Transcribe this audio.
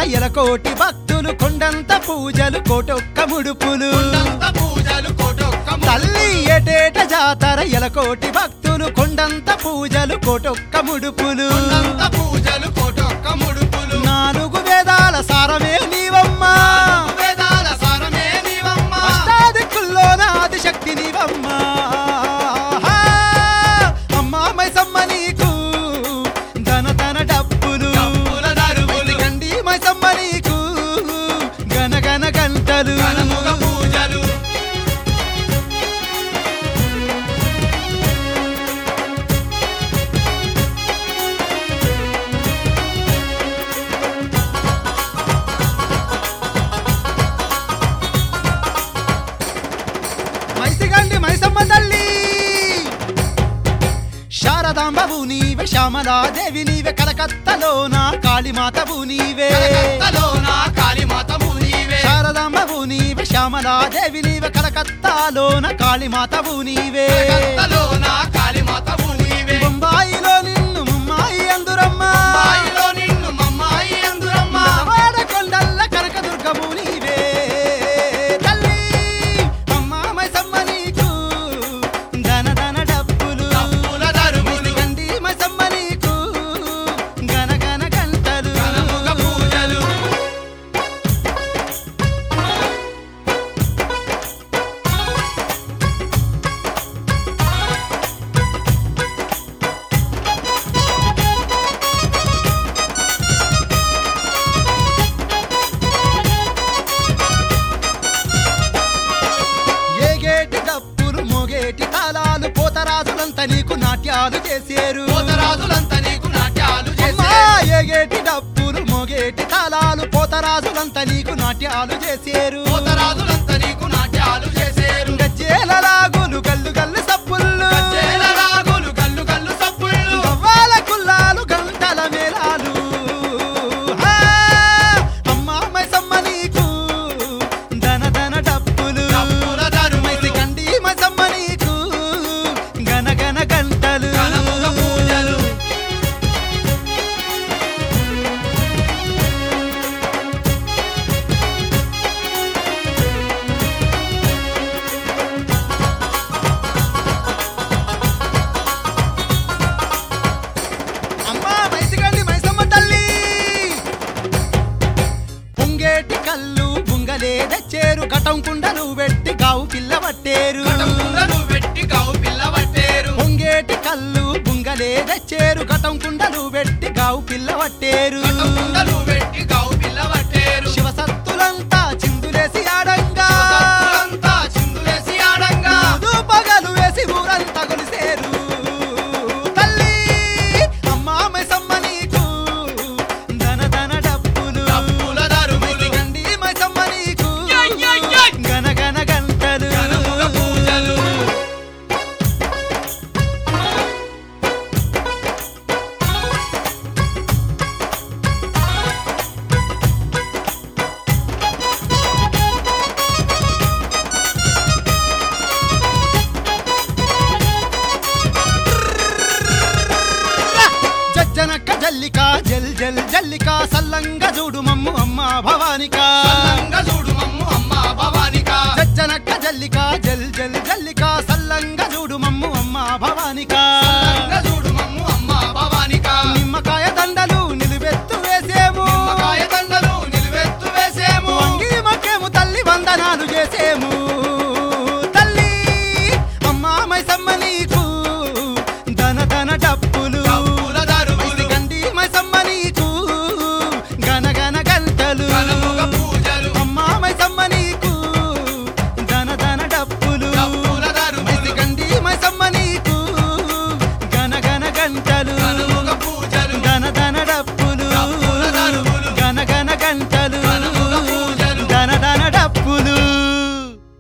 ఎలకోటి భక్తులు కొండంత పూజలు కోటొక్క ముడుపులు తల్లి ఏటేట జాతర ఎలకోటి భక్తులు కొండంత పూజలు కోటొక్క ముడుపులు నాలుగు వేదాల సారమే నీవమ్మా అష్టాదిక్కుల్లోన ఆదిశక్తి నీవమ్మా అమ్మా మైసమ్మ నీకు ధన ధన డప్పులు గండి మైసమ్మ నీకు గన గన గంటలు మైసమ్మ తల్లి శారదాంబవు నీవే శ్యామలాదేవి నీవే కలకత్తలోన కాళీమాతవు నీవే శారదాంబవు నీవే శ్యామలాదేవి నీవే కలకత్తాలోన కాళీమాతవు నీవే బొంబాయిలో నిన్ను మమ్మాయి అందురమ్మా వాడకొండల్ల కనకదుర్గము నీవే తల్లి అమ్మా మైసమ్మ నీకు ధన ధన డప్పులు గండి మైసమ్మ నీకు గన గన గంటలు ఏగేటి డప్పులు మోగేటి తాళాలు పోతరాజులంతా నీకు నాట్యాలు చేసేరు అమ్మా, ఏగేటి డప్పులు మోగేటి తాళాలు పోతరాజులంతా నీకు నాట్యాలు చేసేరు గజ్జేల రాగులు గల్లు గల్లు సప్పుళ్ళు గవ్వాల కుల్లాలు గంటల మేళాలు అమ్మా మైసమ్మ నీకు ధన ధన డప్పులు మైసి గండి మైసమ్మ నీకు గన గన గంటలు అమ్మా మైసిగండి మైసమ్మ తల్లి పొంగేటి కళ్ళు బుంగలే తెచ్చేరు కటం కుండలు పెట్టి గావు పిల్ల పట్టేరు పొంగేటి కళ్ళు బుంగలే తెచ్చేరు కటం కుండలు పెట్టి గావు పిల్ల పట్టేరు శివసత్తులంతా చిందులేసి ఆడంగా ఊదు పగలు వేసి ఊరంతా కొలిసేరు తల్లి అమ్మా మైసమ్మ నీకు ధన ధన డప్పులు మైసి గండి మైసమ్మ నీకు గన గన గంటలు జజ్జనక్క జల్లిక జల్ జల్ జల్లిక సల్లంగ చూడు మమ్ము అమ్మా భవానిక జజ్జనక్క జల్లిక జల్ జల్